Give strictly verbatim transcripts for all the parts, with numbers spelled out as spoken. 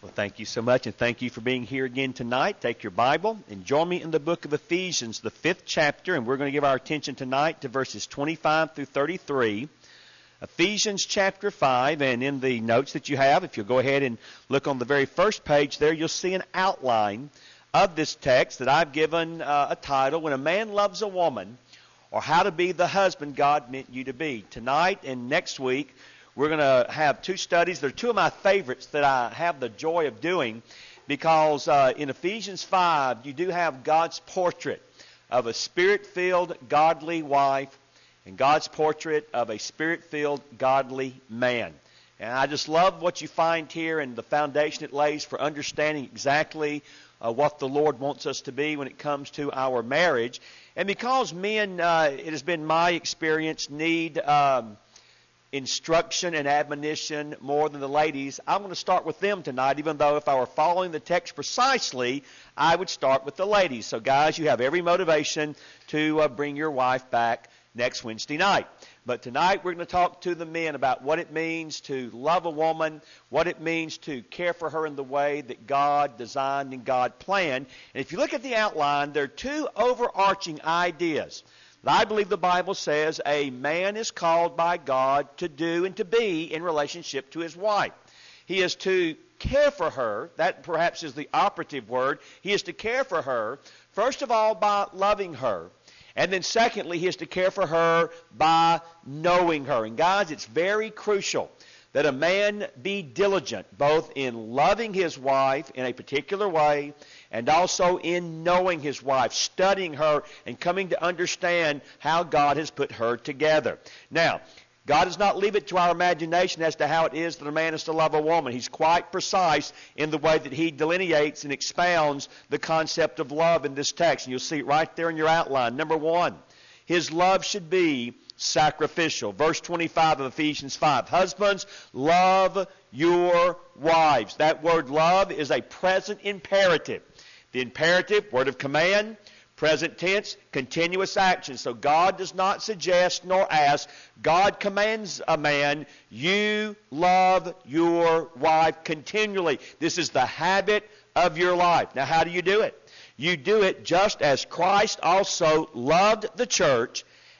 Well, thank you so much, and thank you for being here again tonight. Take your Bible and join me in the book of Ephesians, the fifth chapter, and we're going to give our attention tonight to verses twenty-five through thirty-three. Ephesians chapter five, and in the notes that you have, if you'll go ahead and look on the very first page there, you'll see an outline of this text that I've given uh, a title, When a Man Loves a Woman, or How to Be the Husband God Meant You to Be. Tonight and next week, we're going to have two studies. They're two of my favorites that I have the joy of doing because uh, in Ephesians five, you do have God's portrait of a spirit-filled, godly wife and God's portrait of a spirit-filled, godly man. And I just love what you find here and the foundation it lays for understanding exactly uh, what the Lord wants us to be when it comes to our marriage. And because men, uh, it has been my experience, need Um, instruction and admonition more than the ladies, I'm going to start with them tonight, even though if I were following the text precisely, I would start with the ladies. So guys, you have every motivation to uh, bring your wife back next Wednesday night. But tonight we're going to talk to the men about what it means to love a woman, what it means to care for her in the way that God designed and God planned. And if you look at the outline, there are two overarching ideas. I believe the Bible says a man is called by God to do and to be in relationship to his wife. He is to care for her. That perhaps is the operative word. He is to care for her, first of all, by loving her. And then secondly, he is to care for her by knowing her. And guys, it's very crucial that a man be diligent both in loving his wife in a particular way and also in knowing his wife, studying her, and coming to understand how God has put her together. Now, God does not leave it to our imagination as to how it is that a man is to love a woman. He's quite precise in the way that he delineates and expounds the concept of love in this text. And you'll see it right there in your outline. Number one, his love should be sacrificial. Verse twenty-five of Ephesians five. Husbands, love your wives. That word love is a present imperative. The imperative, word of command, present tense, continuous action. So God does not suggest nor ask. God commands a man, you love your wife continually. This is the habit of your life. Now, how do you do it? You do it just as Christ also loved the church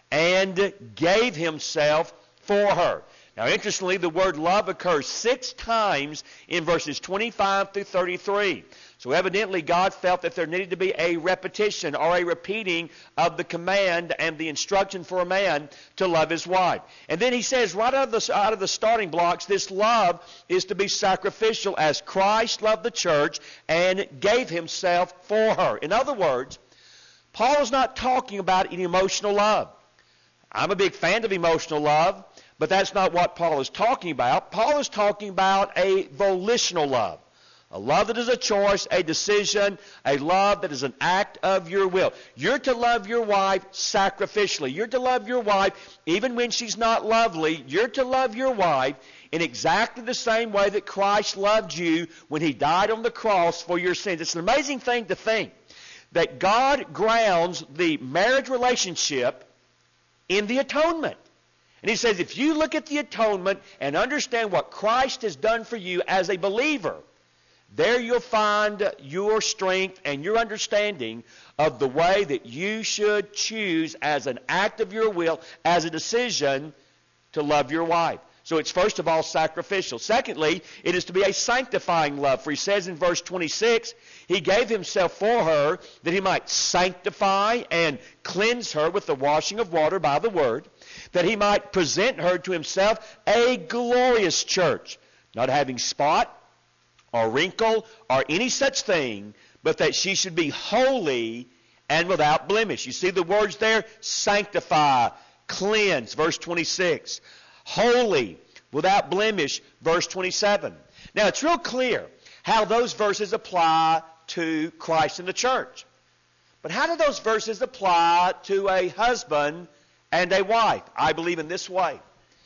and gave himself for her. Now, interestingly, the word love occurs six times in verses twenty-five through thirty-three. So evidently, God felt that there needed to be a repetition or a repeating of the command and the instruction for a man to love his wife. And then he says right out of the, out of the starting blocks, this love is to be sacrificial as Christ loved the church and gave himself for her. In other words, Paul is not talking about an emotional love. I'm a big fan of emotional love, but that's not what Paul is talking about. Paul is talking about a volitional love. A love that is a choice, a decision, a love that is an act of your will. You're to love your wife sacrificially. You're to love your wife even when she's not lovely. You're to love your wife in exactly the same way that Christ loved you when he died on the cross for your sins. It's an amazing thing to think that God grounds the marriage relationship in the atonement. And he says, if you look at the atonement and understand what Christ has done for you as a believer, there you'll find your strength and your understanding of the way that you should choose as an act of your will, as a decision to love your wife. So it's first of all sacrificial. Secondly, it is to be a sanctifying love. For he says in verse twenty-six, he gave himself for her that he might sanctify and cleanse her with the washing of water by the word, that he might present her to himself a glorious church, not having spot or wrinkle or any such thing, but that she should be holy and without blemish. You see the words there? Sanctify, cleanse, verse twenty-six. Holy, without blemish, verse twenty-seven. Now, it's real clear how those verses apply to Christ and the church. But how do those verses apply to a husband and a wife? I believe in this way.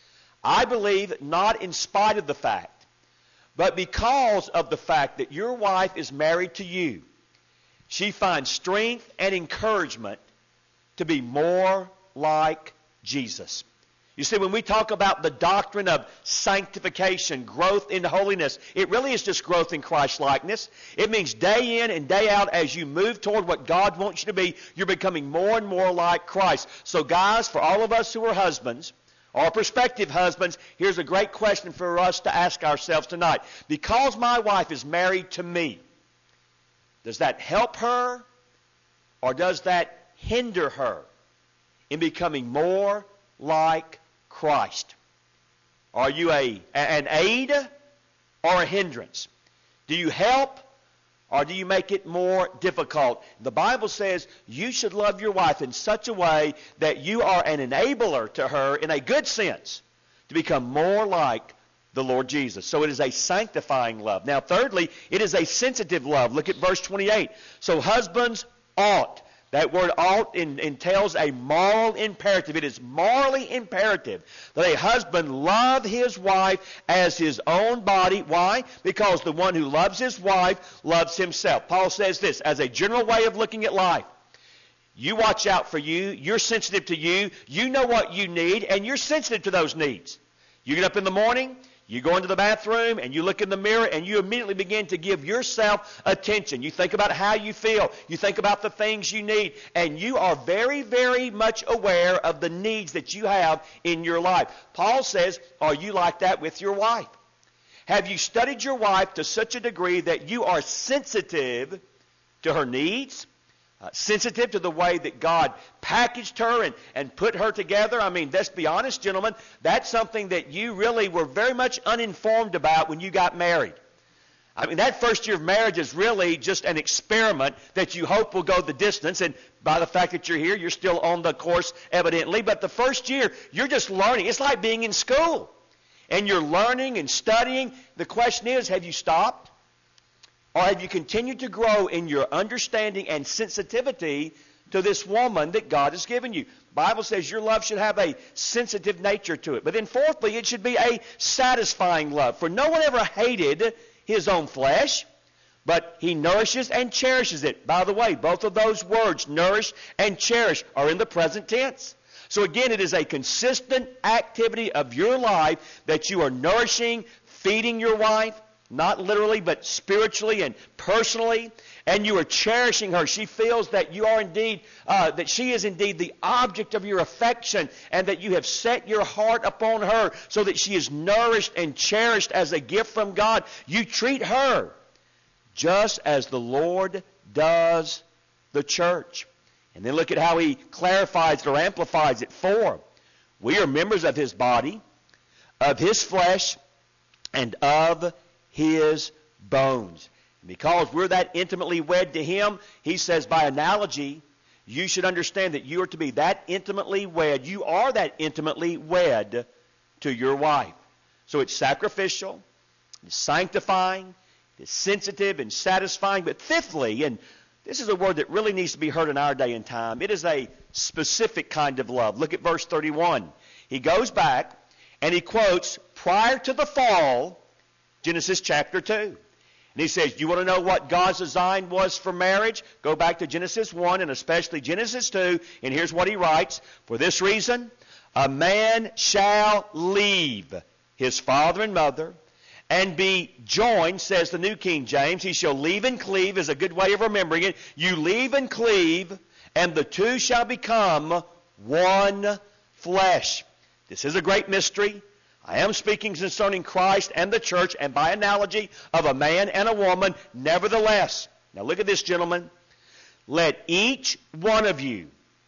I believe not in spite of the fact, but because of the fact that your wife is married to you, she finds strength and encouragement to be more like Jesus. You see, when we talk about the doctrine of sanctification, growth in holiness, it really is just growth in Christ-likeness. It means day in and day out, as you move toward what God wants you to be, you're becoming more and more like Christ. So guys, for all of us who are husbands, or prospective husbands, here's a great question for us to ask ourselves tonight. Because my wife is married to me, does that help her, or does that hinder her in becoming more like Christ? Are you a an aid or a hindrance? Do you help or do you make it more difficult? The Bible says you should love your wife in such a way that you are an enabler to her in a good sense to become more like the Lord Jesus. So it is a sanctifying love. Now thirdly, it is a sensitive love. Look at verse twenty-eight. So husbands ought. That word ought entails a moral imperative. It is morally imperative that a husband love his wife as his own body. Why? Because the one who loves his wife loves himself. Paul says this as a general way of looking at life. You watch out for you. You're sensitive to you. You know what you need, and you're sensitive to those needs. You get up in the morning, you go into the bathroom, and you look in the mirror, and you immediately begin to give yourself attention. You think about how you feel. You think about the things you need. And you are very, very much aware of the needs that you have in your life. Paul says, are you like that with your wife? Have you studied your wife to such a degree that you are sensitive to her needs? Uh, sensitive to the way that God packaged her and, and put her together? I mean, let's be honest, gentlemen, that's something that you really were very much uninformed about when you got married. I mean, that first year of marriage is really just an experiment that you hope will go the distance. And by the fact that you're here, you're still on the course, evidently. But the first year, you're just learning. It's like being in school. And you're learning and studying. The question is, have you stopped? Or have you continued to grow in your understanding and sensitivity to this woman that God has given you? The Bible says your love should have a sensitive nature to it. But then fourthly, it should be a satisfying love. For no one ever hated his own flesh, but he nourishes and cherishes it. By the way, both of those words, nourish and cherish, are in the present tense. So again, it is a consistent activity of your life that you are nourishing, feeding your wife, not literally, but spiritually and personally, and you are cherishing her. She feels that you are indeed, uh, that she is indeed the object of your affection, and that you have set your heart upon her so that she is nourished and cherished as a gift from God. You treat her just as the Lord does the church. And then look at how he clarifies it or amplifies it. For we are members of his body, of his flesh, and of his bones. And because we're that intimately wed to him, he says by analogy, you should understand that you are to be that intimately wed. You are that intimately wed to your wife. So it's sacrificial, it's sanctifying, it's sensitive and satisfying. But fifthly, and this is a word that really needs to be heard in our day and time, it is a specific kind of love. Look at verse thirty-one. He goes back and he quotes prior to the fall, Genesis chapter two. And he says, you want to know what God's design was for marriage? Go back to Genesis one and especially Genesis two. And here's what he writes. For this reason, a man shall leave his father and mother and be joined, says the New King James. He shall leave and cleave is a good way of remembering it. You leave and cleave, and the two shall become one flesh. This is a great mystery. I am speaking concerning Christ and the church, and by analogy of a man and a woman. Nevertheless, now look at this, gentlemen. Let each one of you,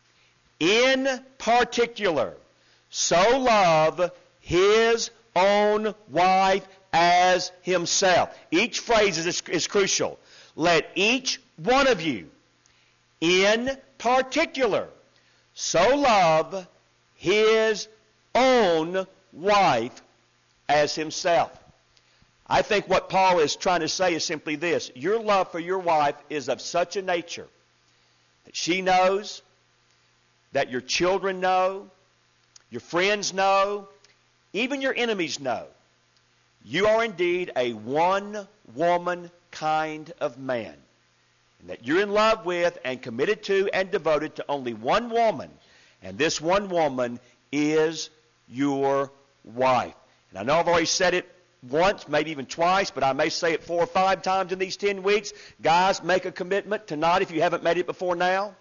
in particular, so love his own wife as himself. Each phrase is, is crucial. Let each one of you, in particular, so love his own wife as himself. I think what Paul is trying to say is simply this. Your love for your wife is of such a nature that she knows, that your children know, your friends know, even your enemies know. You are indeed a one-woman kind of man. And that you're in love with and committed to and devoted to only one woman. And this one woman is your wife. And I know I've already said it once, maybe even twice, but I may say it four or five times in these ten weeks. Guys, make a commitment tonight if you haven't made it before now.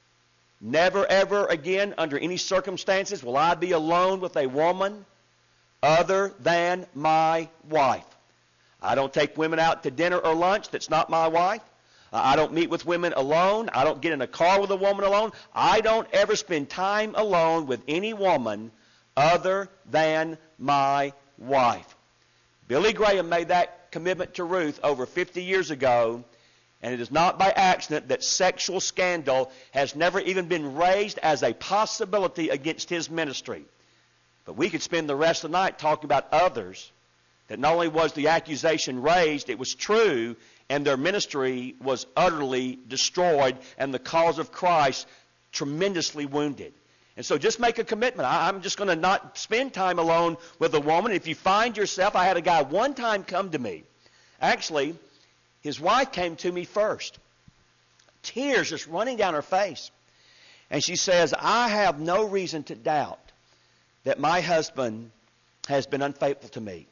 Never, ever again, under any circumstances, will I be alone with a woman other than my wife. I don't take women out to dinner or lunch that's not my wife. Uh, I don't meet with women alone. I don't get in a car with a woman alone. I don't ever spend time alone with any woman other than my wife. Billy Graham made that commitment to Ruth over fifty years ago, and it is not by accident that sexual scandal has never even been raised as a possibility against his ministry. But we could spend the rest of the night talking about others that not only was the accusation raised, it was true, and their ministry was utterly destroyed, and the cause of Christ tremendously wounded. And so just make a commitment. I, I'm just going to not spend time alone with a woman. If you find yourself, I had a guy one time come to me. Actually, his wife came to me first. Tears just running down her face. And she says, I have no reason to doubt that my husband has been unfaithful to me.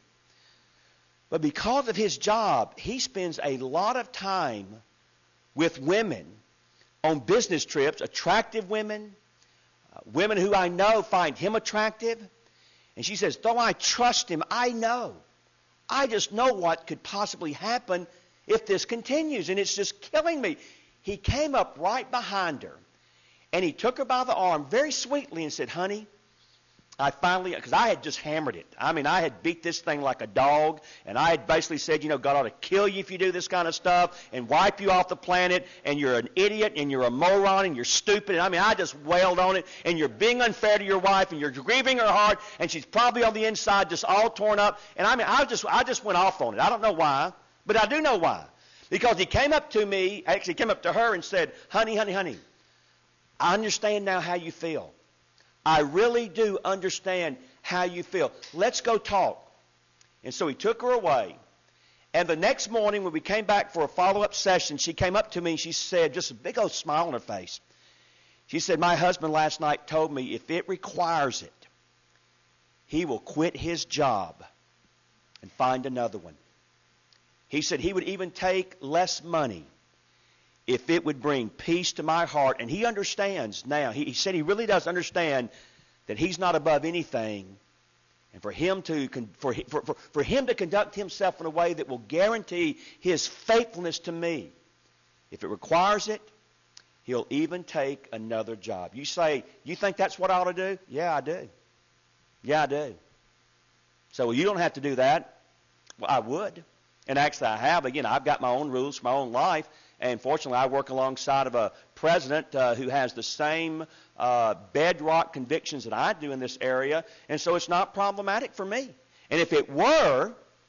But because of his job, he spends a lot of time with women on business trips, attractive women, uh, women who I know find him attractive. And she says, though I trust him, I know. I just know what could possibly happen if this continues, and it's just killing me. He came up right behind her, and he took her by the arm very sweetly and said, honey, I finally, because I had just hammered it. I mean, I had beat this thing like a dog, and I had basically said, you know, God ought to kill you if you do this kind of stuff and wipe you off the planet, and you're an idiot, and you're a moron, and you're stupid. And I mean, I just wailed on it, and you're being unfair to your wife, and you're grieving her heart, and she's probably on the inside just all torn up. And I mean, I just, I just went off on it. I don't know why, but I do know why. Because he came up to me, actually came up to her and said, honey, honey, honey, I understand now how you feel. I really do understand how you feel. Let's go talk. And so he took her away. And the next morning when we came back for a follow-up session, she came up to me and she said, just a big old smile on her face. She said, my husband last night told me if it requires it, he will quit his job and find another one. He said he would even take less money if it would bring peace to my heart. And he understands now. He, he said he really does understand that he's not above anything. And for him to for, for, for, for him to conduct himself in a way that will guarantee his faithfulness to me, if it requires it, he'll even take another job. You say, you think that's what I ought to do? Yeah, I do. Yeah, I do. So well, you don't have to do that. Well, I would. And actually I have. Again, I've got my own rules for my own life. And fortunately, I work alongside of a president uh, who has the same uh, bedrock convictions that I do in this area. And so it's not problematic for me. And if it were,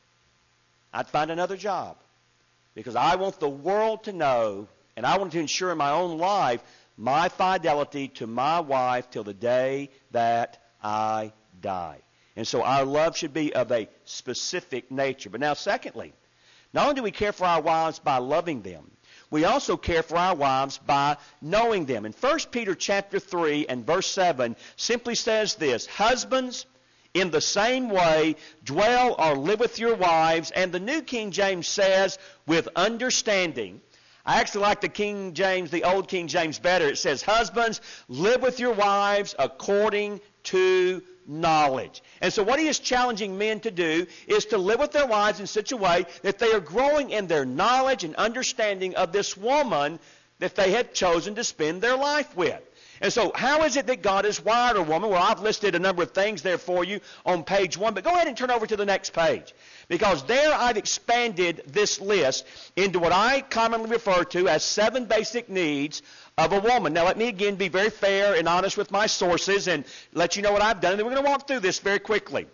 I'd find another job. Because I want the world to know, and I want to ensure in my own life, my fidelity to my wife till the day that I die. And so our love should be of a specific nature. But now, secondly, not only do we care for our wives by loving them, we also care for our wives by knowing them. In First Peter chapter three and verse seven simply says this, husbands, in the same way, dwell or live with your wives. And the New King James says, with understanding. I actually like the King James, the old King James better. It says, husbands, live with your wives according to knowledge. And so what he is challenging men to do is to live with their wives in such a way that they are growing in their knowledge and understanding of this woman that they have chosen to spend their life with. And so how is it that God has wired a woman? Well, I've listed a number of things there for you on page one, but go ahead and turn over to the next page. Because there I've expanded this list into what I commonly refer to as seven basic needs of a woman. Now, let me again be very fair and honest with my sources and let you know what I've done. And then we're going to walk through this very quickly.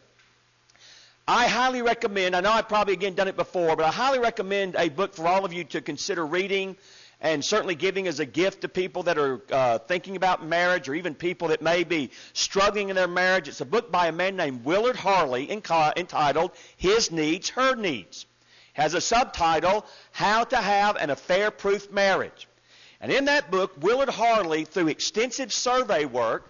I highly recommend, I know I've probably again done it before, but I highly recommend a book for all of you to consider reading and certainly giving as a gift to people that are uh, thinking about marriage or even people that may be struggling in their marriage. It's a book by a man named Willard Harley entitled His Needs, Her Needs. It has a subtitle, How to Have an Affair-Proof Marriage. And in that book, Willard Harley, through extensive survey work,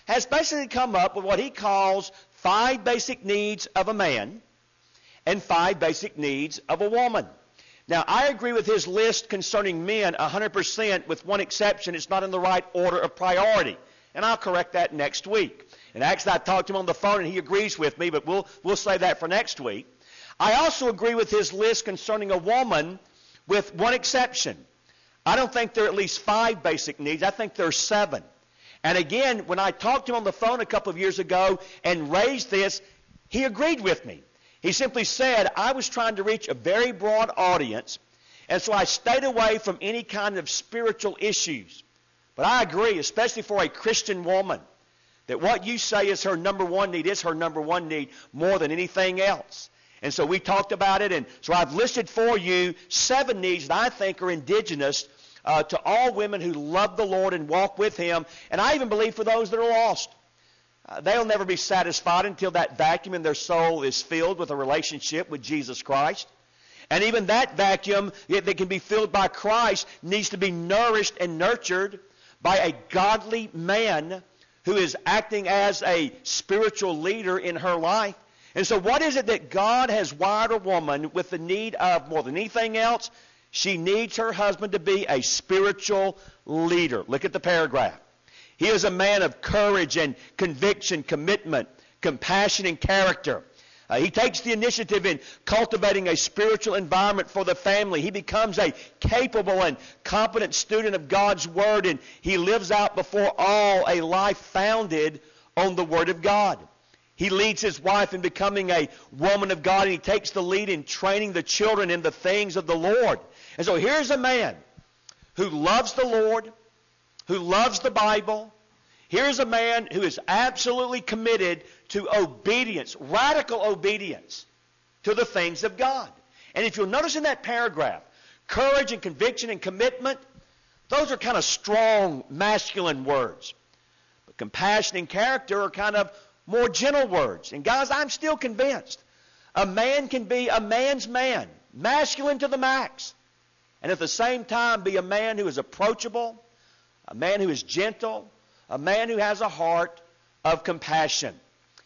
has basically come up with what he calls five basic needs of a man and five basic needs of a woman. Now, I agree with his list concerning men one hundred percent, with one exception. It's not in the right order of priority. And I'll correct that next week. And actually, I talked to him on the phone, and he agrees with me, but we'll, we'll save that for next week. I also agree with his list concerning a woman, with one exception. I don't think there are at least five basic needs. I think there are seven. And again, when I talked to him on the phone a couple of years ago and raised this, he agreed with me. He simply said, I was trying to reach a very broad audience, and so I stayed away from any kind of spiritual issues. But I agree, especially for a Christian woman, that what you say is her number one need is her number one need more than anything else. And so we talked about it, and so I've listed for you seven needs that I think are indigenous uh, to all women who love the Lord and walk with Him, and I even believe for those that are lost. Uh, they'll never be satisfied until that vacuum in their soul is filled with a relationship with Jesus Christ. And even that vacuum that can be filled by Christ needs to be nourished and nurtured by a godly man who is acting as a spiritual leader in her life. And so what is it that God has wired a woman with the need of more than anything else? She needs her husband to be a spiritual leader. Look at the paragraph. He is a man of courage and conviction, commitment, compassion, and character. Uh, he takes the initiative in cultivating a spiritual environment for the family. He becomes a capable and competent student of God's Word, and he lives out before all a life founded on the Word of God. He leads his wife in becoming a woman of God, and he takes the lead in training the children in the things of the Lord. And so here's a man who loves the Lord, who loves the Bible. Here's a man who is absolutely committed to obedience, radical obedience to the things of God. And if you'll notice in that paragraph, courage and conviction and commitment, those are kind of strong masculine words. But compassion and character are kind of more gentle words. And guys, I'm still convinced a man can be a man's man, masculine to the max, and at the same time be a man who is approachable, a man who is gentle, a man who has a heart of compassion.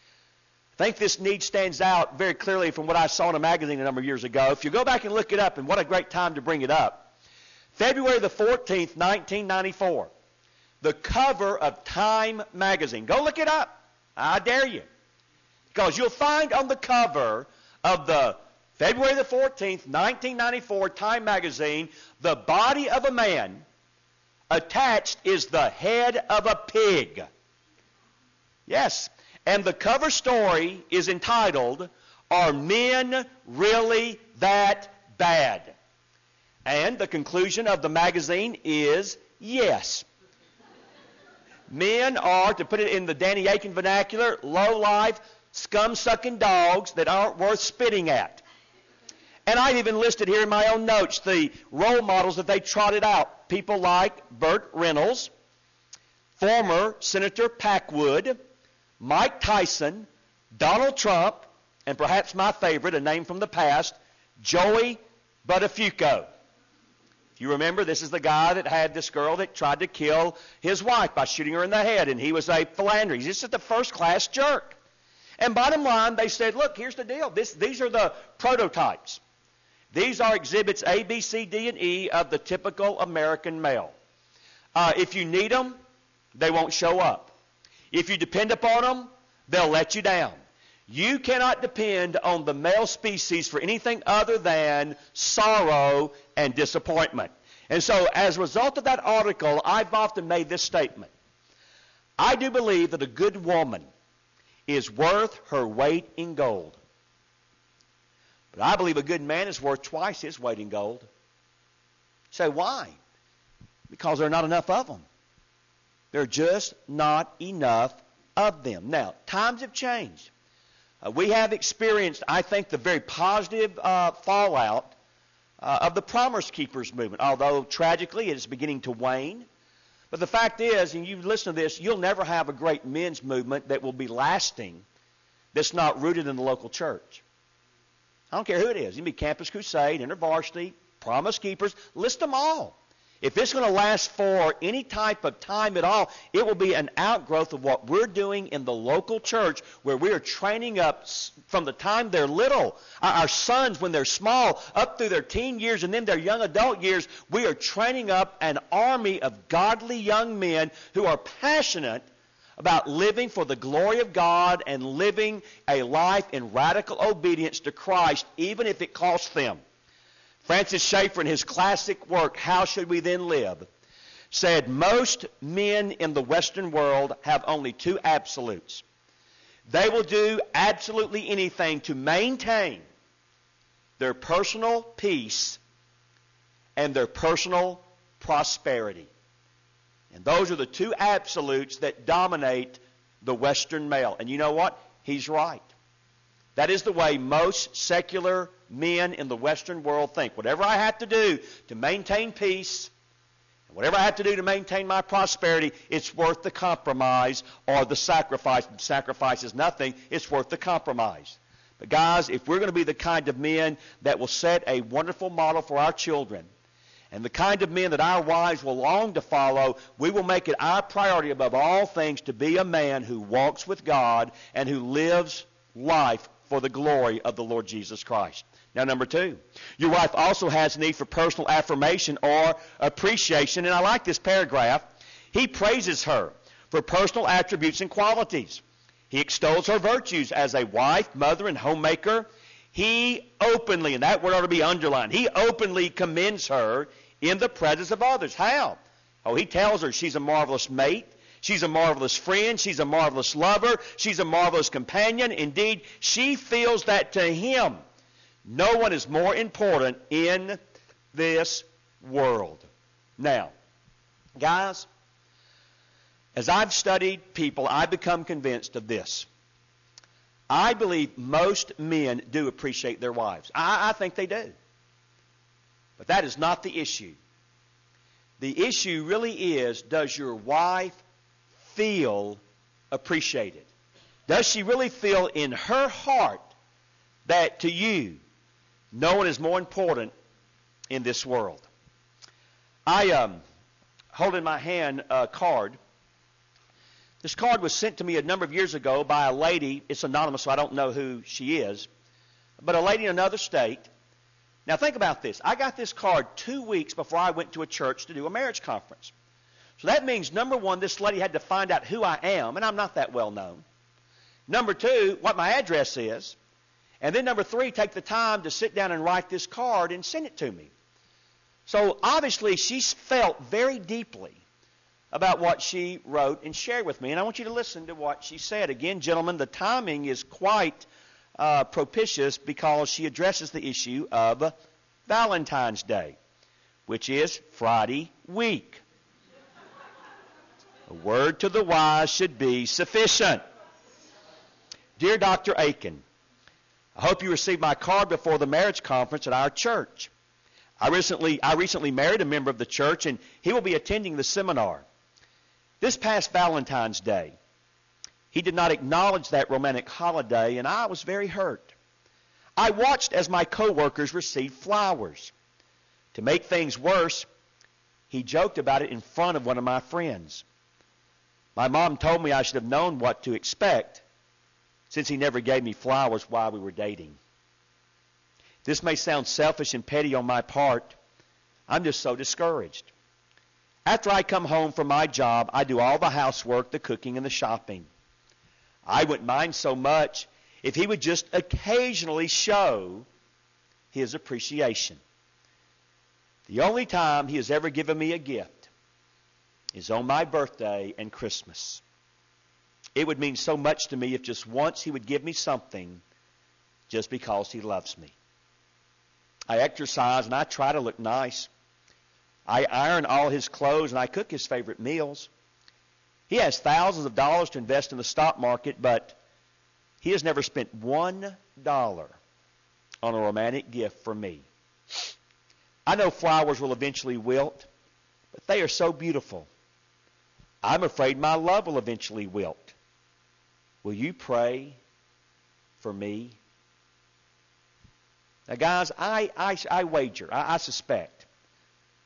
I think this need stands out very clearly from what I saw in a magazine a number of years ago. If you go back and look it up, and what a great time to bring it up. February the fourteenth, nineteen ninety-four. The cover of Time magazine. Go look it up. I dare you. Because you'll find on the cover of the February the fourteenth, nineteen ninety-four Time magazine, the body of a man. Attached is the head of a pig. Yes. And the cover story is entitled, Are Men Really That Bad? And the conclusion of the magazine is yes. Men are, to put it in the Danny Aiken vernacular, low-life, scum-sucking dogs that aren't worth spitting at. And I've even listed here in my own notes the role models that they trotted out. People like Burt Reynolds, former Senator Packwood, Mike Tyson, Donald Trump, and perhaps my favorite, a name from the past, Joey Buttafuoco. If you remember, this is the guy that had this girl that tried to kill his wife by shooting her in the head, and he was a philanderer. He's just a first-class jerk. And bottom line, they said, look, here's the deal. This, these are the prototypes. These are exhibits A, B, C, D, and E of the typical American male. Uh, if you need them, they won't show up. If you depend upon them, they'll let you down. You cannot depend on the male species for anything other than sorrow and disappointment. And so as a result of that article, I've often made this statement. I do believe that a good woman is worth her weight in gold. But I believe a good man is worth twice his weight in gold. Say, why? Because there are not enough of them. There are just not enough of them. Now, times have changed. Uh, we have experienced, I think, the very positive uh, fallout uh, of the Promise Keepers movement, although tragically it is beginning to wane. But the fact is, and you listen to this, you'll never have a great men's movement that will be lasting that's not rooted in the local church. I don't care who it is. You can be Campus Crusade, InterVarsity, Promise Keepers, list them all. If it's going to last for any type of time at all, it will be an outgrowth of what we're doing in the local church, where we are training up from the time they're little, our sons when they're small, up through their teen years and then their young adult years. We are training up an army of godly young men who are passionate about living for the glory of God and living a life in radical obedience to Christ, even if it costs them. Francis Schaeffer, in his classic work, How Should We Then Live?, said most men in the Western world have only two absolutes. They will do absolutely anything to maintain their personal peace and their personal prosperity. And those are the two absolutes that dominate the Western male. And you know what? He's right. That is the way most secular men in the Western world think. Whatever I have to do to maintain peace, and whatever I have to do to maintain my prosperity, it's worth the compromise or the sacrifice. Sacrifice is nothing. It's worth the compromise. But guys, if we're going to be the kind of men that will set a wonderful model for our children, and the kind of men that our wives will long to follow, we will make it our priority above all things to be a man who walks with God and who lives life for the glory of the Lord Jesus Christ. Now, number two, your wife also has need for personal affirmation or appreciation. And I like this paragraph. He praises her for personal attributes and qualities. He extols her virtues as a wife, mother, and homemaker. He openly, and that word ought to be underlined, he openly commends her in the presence of others. How? Oh, he tells her she's a marvelous mate. She's a marvelous friend. She's a marvelous lover. She's a marvelous companion. Indeed, she feels that to him, no one is more important in this world. Now, guys, as I've studied people, I've become convinced of this. I believe most men do appreciate their wives. I, I think they do. But that is not the issue. The issue really is, does your wife feel appreciated? Does she really feel in her heart that to you, no one is more important in this world? I um, hold in my hand a card. This card was sent to me a number of years ago by a lady. It's anonymous, so I don't know who she is. But a lady in another state. Now think about this. I got this card two weeks before I went to a church to do a marriage conference. So that means, number one, this lady had to find out who I am, and I'm not that well known. Number two, what my address is. And then number three, take the time to sit down and write this card and send it to me. So obviously she's felt very deeply about what she wrote and shared with me. And I want you to listen to what she said. Again, gentlemen, the timing is quite uh, propitious because she addresses the issue of Valentine's Day, which is Friday week. A word to the wise should be sufficient. Dear Doctor Aiken, I hope you received my card before the marriage conference at our church. I recently, I recently married a member of the church, and he will be attending the seminar. This past Valentine's Day, he did not acknowledge that romantic holiday, and I was very hurt. I watched as my coworkers received flowers. To make things worse, he joked about it in front of one of my friends. My mom told me I should have known what to expect, since he never gave me flowers while we were dating. This may sound selfish and petty on my part. I'm just so discouraged. After I come home from my job, I do all the housework, the cooking, and the shopping. I wouldn't mind so much if he would just occasionally show his appreciation. The only time he has ever given me a gift is on my birthday and Christmas. It would mean so much to me if just once he would give me something just because he loves me. I exercise and I try to look nice. I iron all his clothes and I cook his favorite meals. He has thousands of dollars to invest in the stock market, but he has never spent one dollar on a romantic gift for me. I know flowers will eventually wilt, but they are so beautiful. I'm afraid my love will eventually wilt. Will you pray for me? Now, guys, I, I, I wager, I, I suspect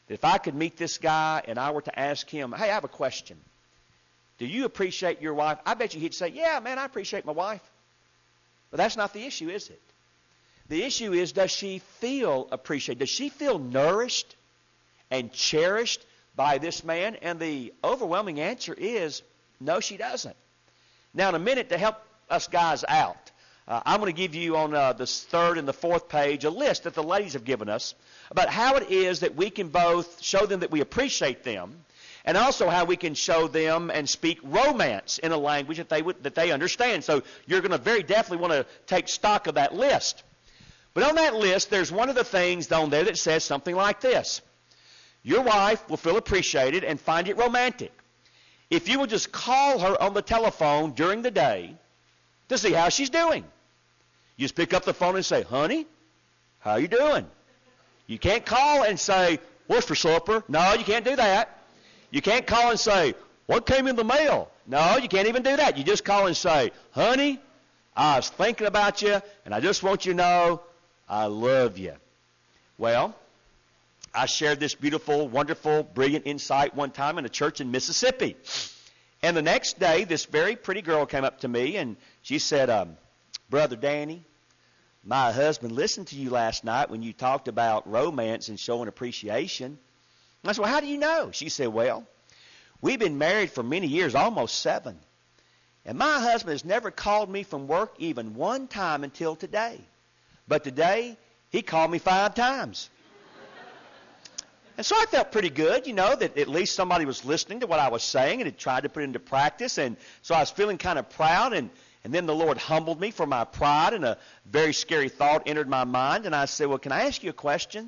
that if I could meet this guy and I were to ask him, hey, I have a question. Do you appreciate your wife? I bet you he'd say, yeah, man, I appreciate my wife. But that's not the issue, is it? The issue is, does she feel appreciated? Does she feel nourished and cherished by this man? And the overwhelming answer is, no, she doesn't. Now, in a minute, to help us guys out, uh, I'm going to give you on uh, the third and the fourth page a list that the ladies have given us about how it is that we can both show them that we appreciate them, and also how we can show them and speak romance in a language that they would, that they understand. So you're going to very definitely want to take stock of that list. But on that list, there's one of the things on there that says something like this. Your wife will feel appreciated and find it romantic if you will just call her on the telephone during the day to see how she's doing. You just pick up the phone and say, honey, how you doing? You can't call and say, what's for supper? No, you can't do that. You can't call and say, what came in the mail? No, you can't even do that. You just call and say, honey, I was thinking about you, and I just want you to know I love you. Well, I shared this beautiful, wonderful, brilliant insight one time in a church in Mississippi. And the next day, this very pretty girl came up to me, and she said, um, Brother Danny, my husband listened to you last night when you talked about romance and showing appreciation. And I said, well, how do you know? She said, well, we've been married for many years, almost seven. And my husband has never called me from work even one time until today. But today, he called me five times. And so I felt pretty good, you know, that at least somebody was listening to what I was saying and had tried to put it into practice. And so I was feeling kind of proud. And, and then the Lord humbled me for my pride, and a very scary thought entered my mind. And I said, well, can I ask you a question?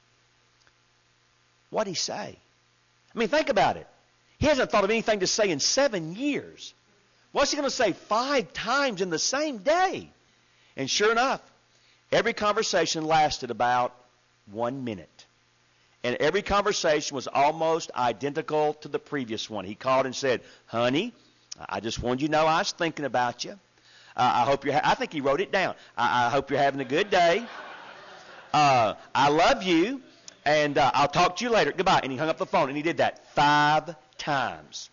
What'd he say? I mean, think about it. He hasn't thought of anything to say in seven years. What's he going to say five times in the same day? And sure enough, every conversation lasted about one minute. And every conversation was almost identical to the previous one. He called and said, honey, I just wanted you to know I was thinking about you. Uh, I hope you're, ha- I think he wrote it down. I, I hope you're having a good day. Uh, I love you, and uh, I'll talk to you later. Goodbye. And he hung up the phone, and he did that five times.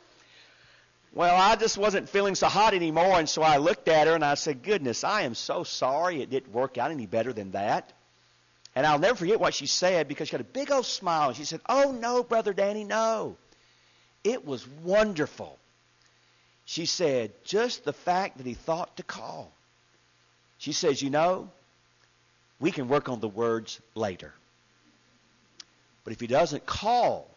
Well, I just wasn't feeling so hot anymore, and so I looked at her, and I said, goodness, I am so sorry it didn't work out any better than that. And I'll never forget what she said, because she had a big old smile. And she said, oh, no, Brother Danny, no. It was wonderful. She said, just the fact that he thought to call. She says, you know, we can work on the words later. But if he doesn't call,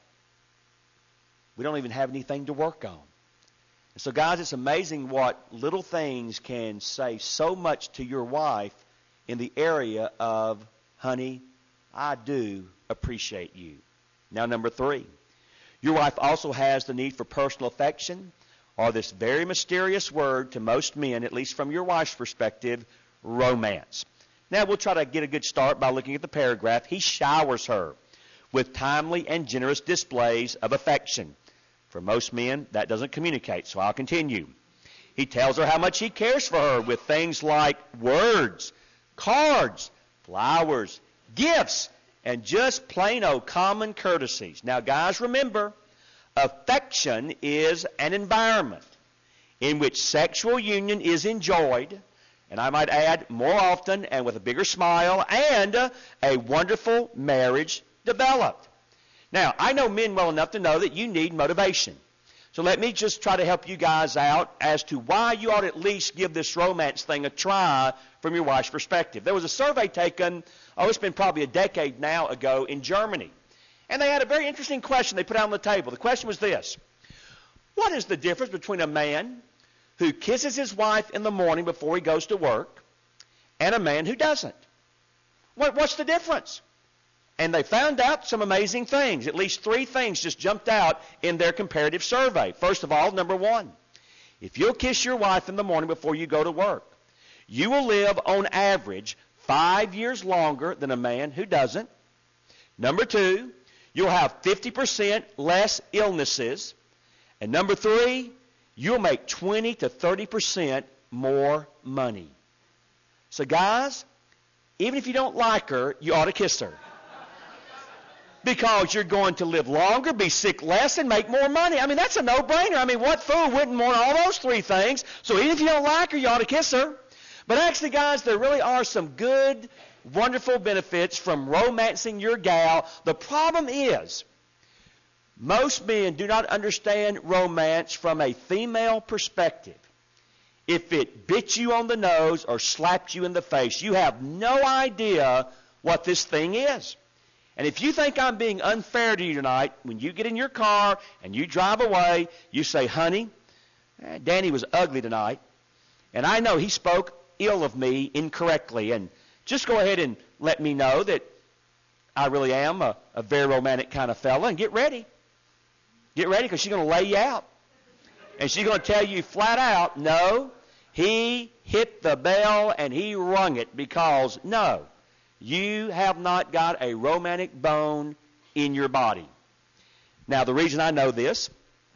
we don't even have anything to work on. And so, guys, it's amazing what little things can say so much to your wife in the area of, honey, I do appreciate you. Now, number three, your wife also has the need for personal affection, or this very mysterious word to most men, at least from your wife's perspective, romance. Now, we'll try to get a good start by looking at the paragraph. He showers her with timely and generous displays of affection. For most men, that doesn't communicate, so I'll continue. He tells her how much he cares for her with things like words, cards, flowers, gifts, and just plain old common courtesies. Now, guys, remember, affection is an environment in which sexual union is enjoyed, and I might add more often and with a bigger smile, and uh, a wonderful marriage developed. Now, I know men well enough to know that you need motivation. So let me just try to help you guys out as to why you ought to at least give this romance thing a try from your wife's perspective. There was a survey taken, oh, it's been probably a decade now ago in Germany. And they had a very interesting question they put out on the table. The question was this: what is the difference between a man who kisses his wife in the morning before he goes to work and a man who doesn't? What, what's the difference? And they found out some amazing things. At least three things just jumped out in their comparative survey. First of all, number one, if you'll kiss your wife in the morning before you go to work, you will live on average five years longer than a man who doesn't. Number two, you'll have fifty percent less illnesses. And number three, you'll make twenty to thirty percent more money. So guys, even if you don't like her, you ought to kiss her. Because you're going to live longer, be sick less, and make more money. I mean, that's a no-brainer. I mean, what fool wouldn't want all those three things? So even if you don't like her, you ought to kiss her. But actually, guys, there really are some good, wonderful benefits from romancing your gal. The problem is, most men do not understand romance from a female perspective. If it bit you on the nose or slapped you in the face, you have no idea what this thing is. And if you think I'm being unfair to you tonight, when you get in your car and you drive away, you say, honey, eh, Danny was ugly tonight, and I know he spoke ill of me incorrectly, and just go ahead and let me know that I really am a, a very romantic kind of fella, and get ready. Get ready, because she's going to lay you out. And she's going to tell you flat out, no, he hit the bell and he rung it, because, no, you have not got a romantic bone in your body. Now, the reason I know this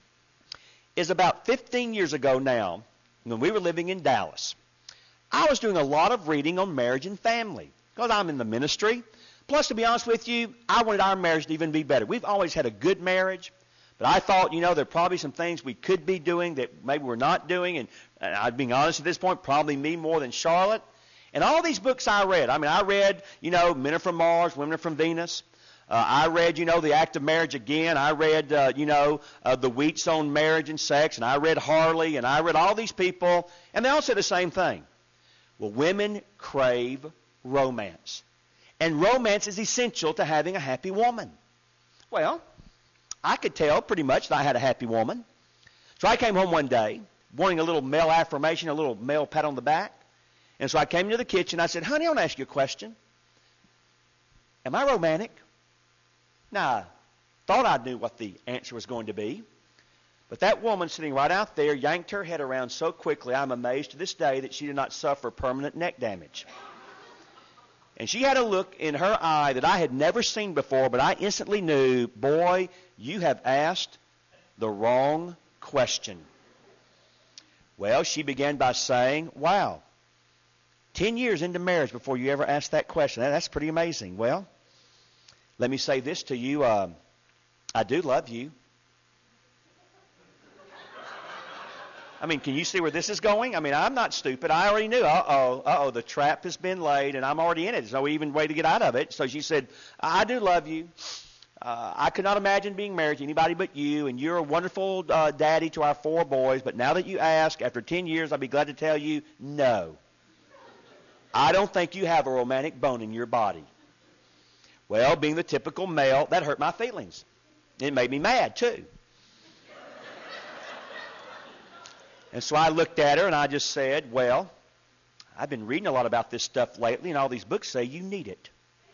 is about fifteen years ago now, when we were living in Dallas, I was doing a lot of reading on marriage and family, because I'm in the ministry. Plus, to be honest with you, I wanted our marriage to even be better. We've always had a good marriage, but I thought, you know, there are probably some things we could be doing that maybe we're not doing, and, and I'm being honest at this point, probably me more than Charlotte. And all these books I read, I mean, I read, you know, Men Are From Mars, Women Are From Venus. Uh, I read, you know, The Act of Marriage Again. I read, uh, you know, uh, The Wheats on Marriage and Sex. And I read Harley. And I read all these people. And they all said the same thing. Well, women crave romance. And romance is essential to having a happy woman. Well, I could tell pretty much that I had a happy woman. So I came home one day wanting a little male affirmation, a little male pat on the back. And so I came into the kitchen. I said, honey, I want to ask you a question. Am I romantic? Now, I thought I knew what the answer was going to be. But that woman sitting right out there yanked her head around so quickly, I'm amazed to this day that she did not suffer permanent neck damage. And she had a look in her eye that I had never seen before, but I instantly knew, boy, you have asked the wrong question. Well, she began by saying, wow, ten years into marriage before you ever asked that question. That's pretty amazing. Well, let me say this to you. Uh, I do love you. I mean, can you see where this is going? I mean, I'm not stupid. I already knew. Uh-oh, uh-oh, the trap has been laid, and I'm already in it. There's no even way to get out of it. So she said, I do love you. Uh, I could not imagine being married to anybody but you, and you're a wonderful uh, daddy to our four boys. But now that you ask, after ten years, I'll be glad to tell you, no. I don't think you have a romantic bone in your body. Well, being the typical male, that hurt my feelings. It made me mad, too. And so I looked at her and I just said, well, I've been reading a lot about this stuff lately, and all these books say you need it.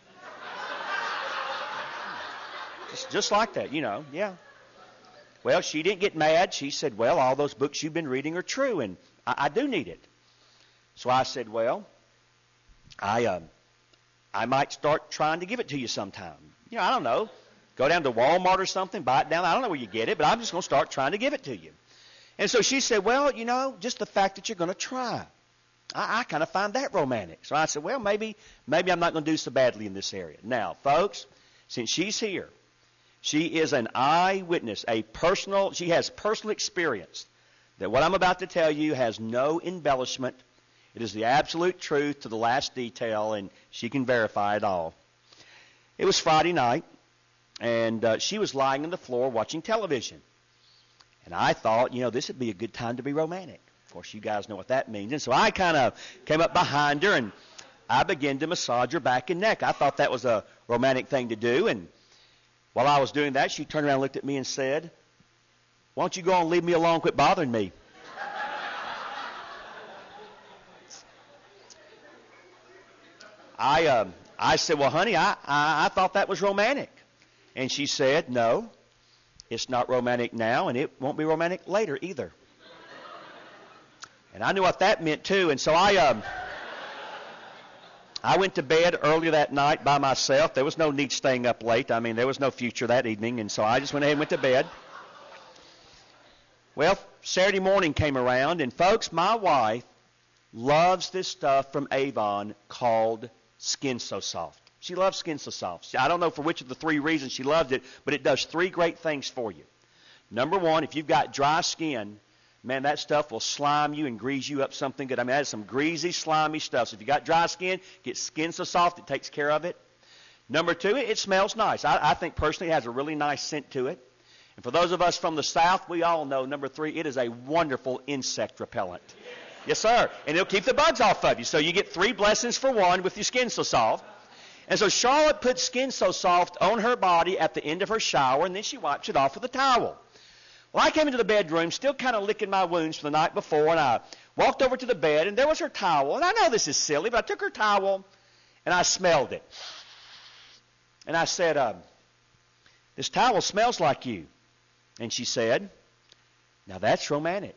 just, just like that, you know, yeah. Well, she didn't get mad. She said, well, all those books you've been reading are true, and I, I do need it. So I said, well, I um, I might start trying to give it to you sometime. You know, I don't know. Go down to Walmart or something, buy it down. I don't know where you get it, but I'm just going to start trying to give it to you. And so she said, well, you know, just the fact that you're going to try. I, I kind of find that romantic. So I said, well, maybe maybe I'm not going to do so badly in this area. Now, folks, since she's here, she is an eyewitness, a personal, she has personal experience that what I'm about to tell you has no embellishment. It is the absolute truth to the last detail, and she can verify it all. It was Friday night, and uh, she was lying on the floor watching television. And I thought, you know, this would be a good time to be romantic. Of course, you guys know what that means. And so I kind of came up behind her, and I began to massage her back and neck. I thought that was a romantic thing to do. And while I was doing that, she turned around and looked at me and said, why don't you go on and leave me alone, quit bothering me. I um, I said, well, honey, I, I, I thought that was romantic. And she said, no, it's not romantic now, and it won't be romantic later either. And I knew what that meant, too. And so I um, I went to bed earlier that night by myself. There was no need staying up late. I mean, there was no future that evening. And so I just went ahead and went to bed. Well, Saturday morning came around, and folks, my wife loves this stuff from Avon called Skin So Soft. She loves Skin So Soft. I don't know for which of the three reasons she loved it, but it does three great things for you. Number one, if you've got dry skin, man, that stuff will slime you and grease you up something good. I mean, that is some greasy, slimy stuff. So if you got dry skin, get Skin So Soft. It takes care of it. Number two, it, it smells nice. I, I think personally it has a really nice scent to it. And for those of us from the South, we all know, number three, it is a wonderful insect repellent. Yes, sir. And it'll keep the bugs off of you. So you get three blessings for one with your Skin So Soft. And so Charlotte put Skin So Soft on her body at the end of her shower, and then she wipes it off with a towel. Well, I came into the bedroom, still kind of licking my wounds from the night before, and I walked over to the bed, and there was her towel. And I know this is silly, but I took her towel, and I smelled it. And I said, uh, this towel smells like you. And she said, now that's romantic.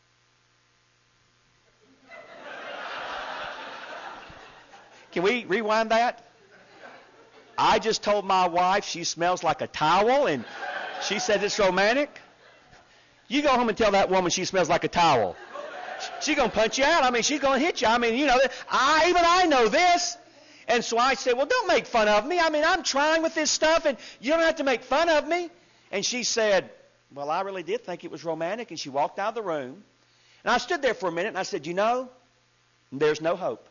Can we rewind that? I just told my wife she smells like a towel, and she said it's romantic. You go home and tell that woman she smells like a towel. She's going to punch you out. I mean, she's going to hit you. I mean, you know, I even I know this. And so I said, well, don't make fun of me. I mean, I'm trying with this stuff, and you don't have to make fun of me. And she said, well, I really did think it was romantic. And she walked out of the room. And I stood there for a minute, and I said, you know, there's no hope.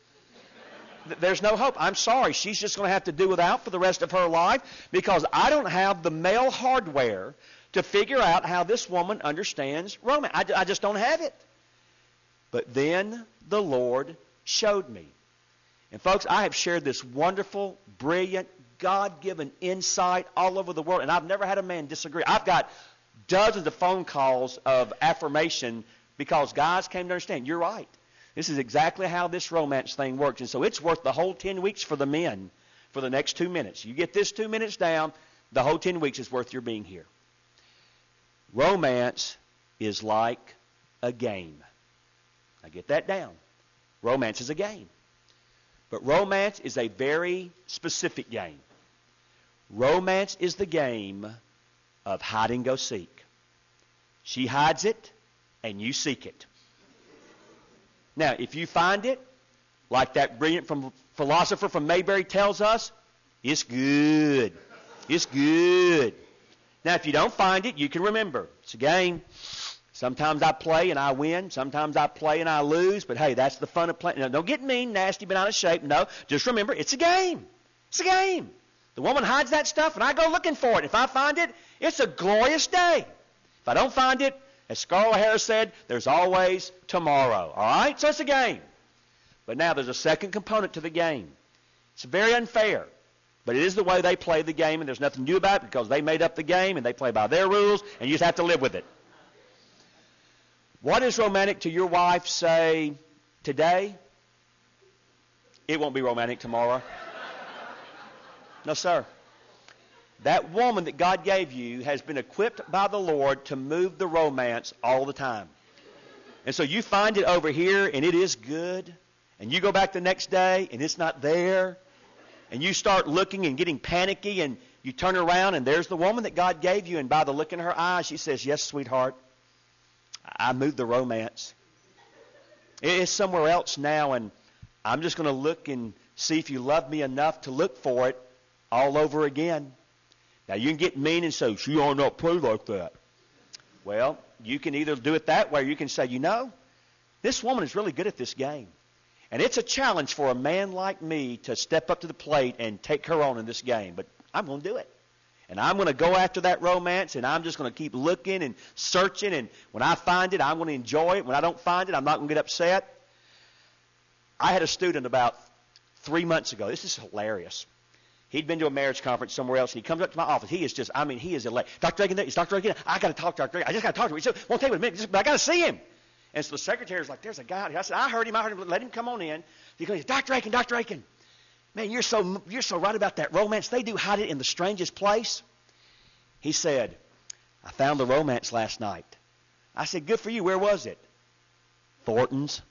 There's no hope. I'm sorry. She's just going to have to do without for the rest of her life because I don't have the male hardware to figure out how this woman understands romance. I, I just don't have it. But then the Lord showed me. And folks, I have shared this wonderful, brilliant, God-given insight all over the world, and I've never had a man disagree. I've got dozens of phone calls of affirmation because guys came to understand, you're right. This is exactly how this romance thing works. And so it's worth the whole ten weeks for the men for the next two minutes. You get this two minutes down, the whole ten weeks is worth your being here. Romance is like a game. Now get that down. Romance is a game. But romance is a very specific game. Romance is the game of hide and go seek. She hides it, and you seek it. Now, if you find it, like that brilliant from, philosopher from Mayberry tells us, it's good. It's good. Now, if you don't find it, you can remember. It's a game. Sometimes I play and I win. Sometimes I play and I lose. But, hey, that's the fun of playing. Now, don't get mean, nasty, but out of shape. No, just remember, it's a game. It's a game. The woman hides that stuff, and I go looking for it. If I find it, it's a glorious day. If I don't find it, as Scarlett Harris said, there's always tomorrow. All right? So it's a game. But now there's a second component to the game. It's very unfair. But it is the way they play the game, and there's nothing new about it because they made up the game, and they play by their rules, and you just have to live with it. What is romantic to your wife, say, today? It won't be romantic tomorrow. No, sir. That woman that God gave you has been equipped by the Lord to move the romance all the time. And so you find it over here, and it is good. And you go back the next day, and it's not there. And you start looking and getting panicky, and you turn around, and there's the woman that God gave you. And by the look in her eyes, she says, yes, sweetheart, I moved the romance. It's somewhere else now, and I'm just going to look and see if you love me enough to look for it all over again. Now, you can get mean and say, she ought not play like that. Well, you can either do it that way or you can say, you know, this woman is really good at this game. And it's a challenge for a man like me to step up to the plate and take her on in this game. But I'm going to do it. And I'm going to go after that romance, and I'm just going to keep looking and searching. And when I find it, I'm going to enjoy it. When I don't find it, I'm not going to get upset. I had a student about three months ago. This is hilarious. He'd been to a marriage conference somewhere else, and he comes up to my office. He is just, I mean, he is elate. Doctor Aiken, is Doctor Aiken? I got to talk to Doctor Aiken. I just got to talk to him. He said, won't take a minute, but I got to see him. And so the secretary's like, there's a guy out here. I said, I heard him. I heard him. Let him come on in. He goes, Doctor Aiken, Doctor Aiken. Man, you're so, you're so right about that romance. They do hide it in the strangest place. He said, I found the romance last night. I said, good for you. Where was it? Thornton's.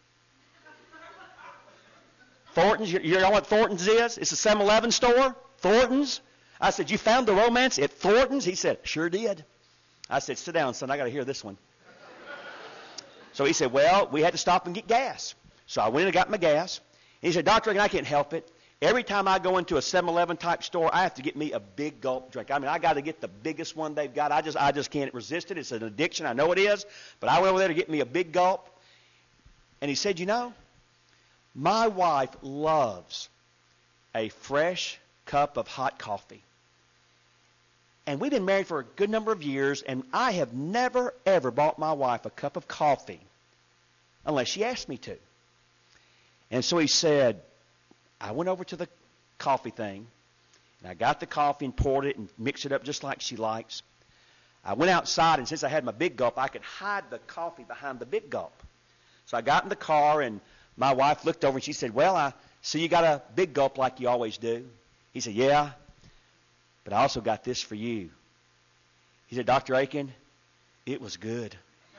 Thornton's? You, you know what Thornton's is? It's a seven eleven store. Thornton's. I said, you found the romance at Thornton's? He said, sure did. I said, sit down, son. I got to hear this one. So he said, well, we had to stop and get gas. So I went and got my gas. And he said, Doctor Aiken, I can't help it. Every time I go into a seven eleven type store, I have to get me a big gulp drink. I mean, I got to get the biggest one they've got. I just, I just can't resist it. It's an addiction. I know it is. But I went over there to get me a big gulp. And he said, you know, my wife loves a fresh cup of hot coffee. And we've been married for a good number of years, and I have never, ever bought my wife a cup of coffee unless she asked me to. And so he said, I went over to the coffee thing, and I got the coffee and poured it and mixed it up just like she likes. I went outside, and since I had my big gulp, I could hide the coffee behind the big gulp. So I got in the car, and my wife looked over, and she said, well, I see you got a big gulp like you always do. He said, yeah, but I also got this for you. He said, Doctor Aiken, it was good.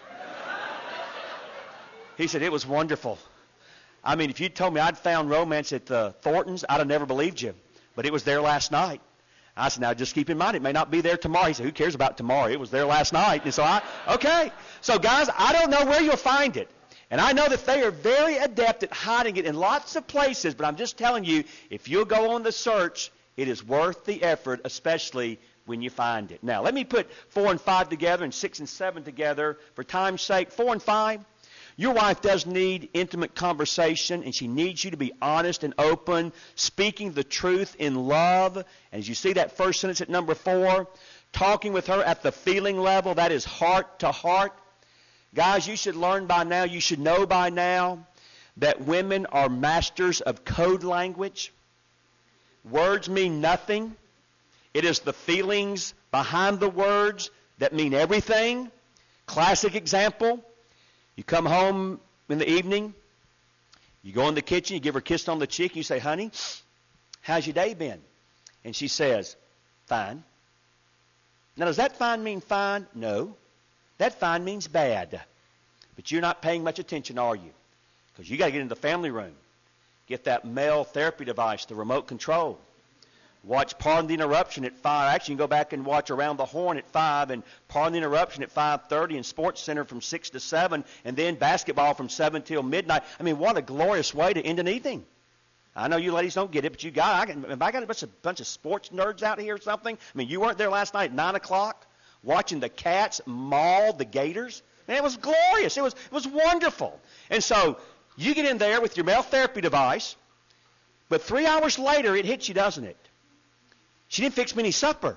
He said, it was wonderful. I mean, if you'd told me I'd found romance at the Thorntons, I'd have never believed you. But it was there last night. I said, now just keep in mind, it may not be there tomorrow. He said, who cares about tomorrow? It was there last night. And so I, okay. So guys, I don't know where you'll find it. And I know that they are very adept at hiding it in lots of places, but I'm just telling you, if you'll go on the search, it is worth the effort, especially when you find it. Now, let me put four and five together and six and seven together for time's sake. Four and five. Your wife does need intimate conversation, and she needs you to be honest and open, speaking the truth in love. And as you see that first sentence at number four, talking with her at the feeling level, that is heart to heart. Guys, you should learn by now, you should know by now, that women are masters of code language. Words mean nothing. It is the feelings behind the words that mean everything. Classic example. You come home in the evening, you go in the kitchen, you give her a kiss on the cheek, and you say, honey, how's your day been? And she says, fine. Now, does that fine mean fine? No. That fine means bad. But you're not paying much attention, are you? Because you got to get into the family room. Get that male therapy device, the remote control. Watch Pardon the Interruption at five. Actually, you can go back and watch Around the Horn at five and Pardon the Interruption at five thirty and Sports Center from six to seven and then basketball from seven till midnight. I mean, what a glorious way to end an evening. I know you ladies don't get it, but you got, I can, have I got a bunch of, bunch of sports nerds out here or something? I mean, you weren't there last night at nine o'clock watching the Cats maul the Gators? Man, it was glorious. It was, it was wonderful. And so you get in there with your male therapy device, but three hours later it hits you, doesn't it? She didn't fix me any supper.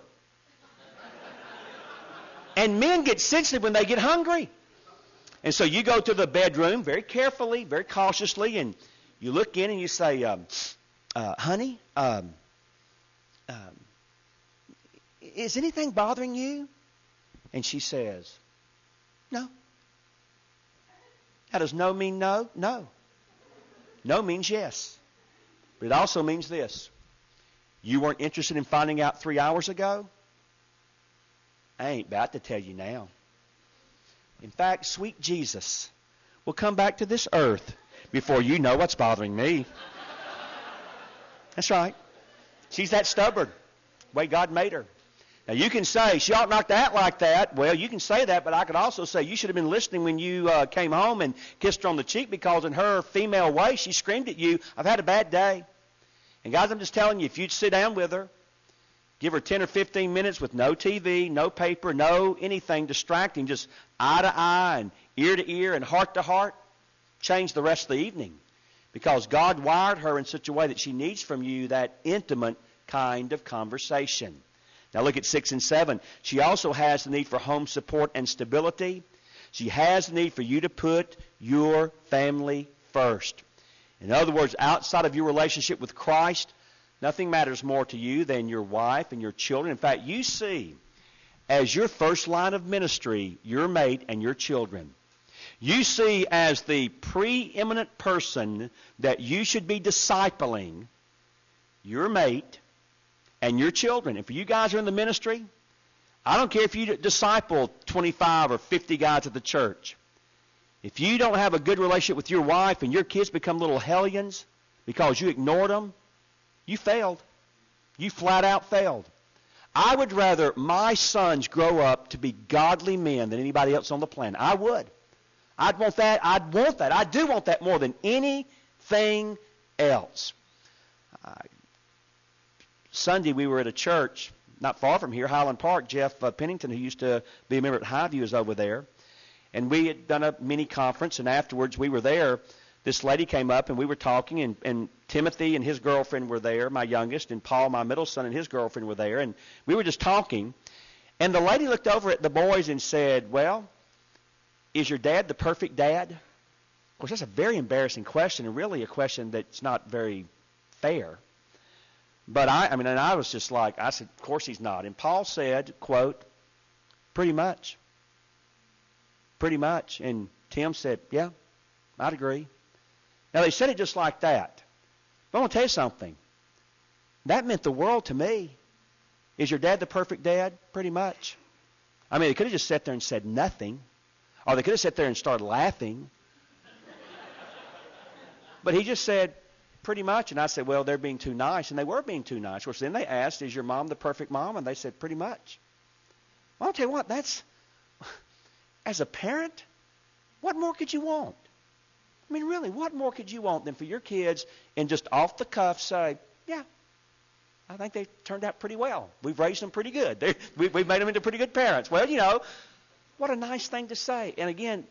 And men get sensitive when they get hungry. And so you go to the bedroom very carefully, very cautiously, and you look in and you say, um, uh, honey, um, um, is anything bothering you? And she says, no. How does no mean no? No. No means yes. But it also means this. You weren't interested in finding out three hours ago? I ain't about to tell you now. In fact, sweet Jesus will come back to this earth before you know what's bothering me. That's right. She's that stubborn, the way God made her. Now, you can say, she ought not to act like that. Well, you can say that, but I could also say you should have been listening when you uh, came home and kissed her on the cheek, because in her female way, she screamed at you, I've had a bad day. And guys, I'm just telling you, if you'd sit down with her, give her ten or fifteen minutes with no T V, no paper, no anything distracting, just eye to eye and ear to ear and heart to heart, change the rest of the evening. Because God wired her in such a way that she needs from you that intimate kind of conversation. Now look at six and seven. She also has the need for home support and stability. She has the need for you to put your family first. In other words, outside of your relationship with Christ, nothing matters more to you than your wife and your children. In fact, you see as your first line of ministry your mate and your children. You see as the preeminent person that you should be discipling your mate and your children. And for you guys who are in the ministry, I don't care if you disciple twenty-five or fifty guys at the church. If you don't have a good relationship with your wife and your kids become little hellions because you ignored them, you failed. You flat out failed. I would rather my sons grow up to be godly men than anybody else on the planet. I would. I'd want that. I'd want that. I do want that more than anything else. Uh, Sunday we were at a church not far from here, Highland Park. Jeff uh, Pennington, who used to be a member at Highview, is over there. And we had done a mini conference, and afterwards we were there. This lady came up, and we were talking, and, and Timothy and his girlfriend were there, my youngest, and Paul, my middle son, and his girlfriend were there. And we were just talking. And the lady looked over at the boys and said, well, is your dad the perfect dad? Of course, that's a very embarrassing question, and really a question that's not very fair. But I, I mean, and I was just like, I said, of course he's not. And Paul said, quote, pretty much. Pretty much. And Tim said, yeah, I'd agree. Now, they said it just like that. But I want to tell you something. That meant the world to me. Is your dad the perfect dad? Pretty much. I mean, they could have just sat there and said nothing. Or they could have sat there and started laughing. But he just said, pretty much. And I said, well, they're being too nice. And they were being too nice. Of course, then they asked, is your mom the perfect mom? And they said, pretty much. Well, I'll tell you what, that's, as a parent, what more could you want? I mean, really, what more could you want than for your kids and just off the cuff say, yeah, I think they turned out pretty well. We've raised them pretty good. They, we, we've made them into pretty good parents. Well, you know, what a nice thing to say. And again,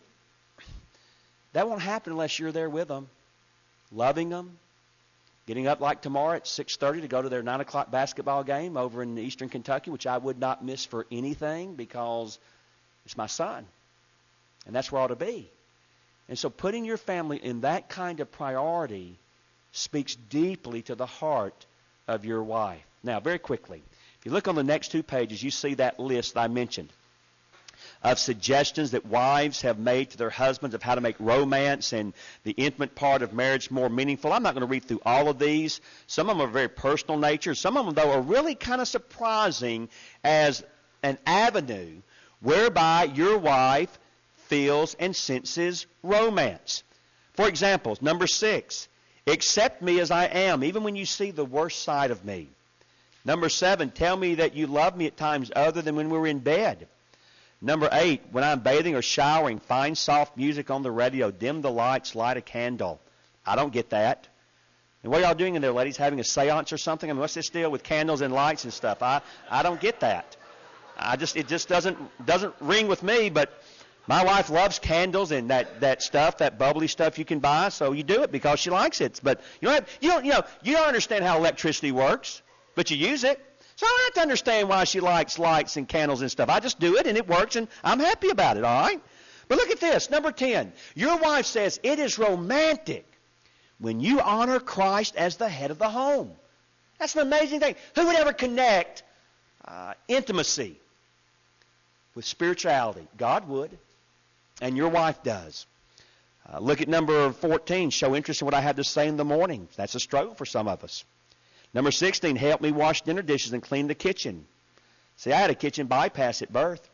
that won't happen unless you're there with them, loving them, getting up like tomorrow at six thirty to go to their nine o'clock basketball game over in eastern Kentucky, which I would not miss for anything because it's my son. And that's where I ought to be. And so putting your family in that kind of priority speaks deeply to the heart of your wife. Now, very quickly, if you look on the next two pages, you see that list that I mentioned of suggestions that wives have made to their husbands of how to make romance and the intimate part of marriage more meaningful. I'm not going to read through all of these. Some of them are very personal nature. Some of them, though, are really kind of surprising as an avenue whereby your wife feels and senses romance. For example, number six, accept me as I am, even when you see the worst side of me. Number seven, tell me that you love me at times other than when we're in bed. Number eight, when I'm bathing or showering, find soft music on the radio, dim the lights, light a candle. I don't get that. And what are y'all doing in there, ladies, having a seance or something? I mean, what's this deal with candles and lights and stuff? I, I don't get that. I just it just doesn't doesn't ring with me, but my wife loves candles and that, that stuff, that bubbly stuff you can buy, so you do it because she likes it. But you don't have, you don't you know you don't understand how electricity works, but you use it. So I don't have to understand why she likes lights and candles and stuff. I just do it and it works and I'm happy about it, all right? But look at this, number ten. Your wife says it is romantic when you honor Christ as the head of the home. That's an amazing thing. Who would ever connect uh, intimacy with spirituality? God would. And your wife does. Uh, look at number fourteen. Show interest in what I have to say in the morning. That's a struggle for some of us. Number sixteen. Help me wash dinner dishes and clean the kitchen. See, I had a kitchen bypass at birth.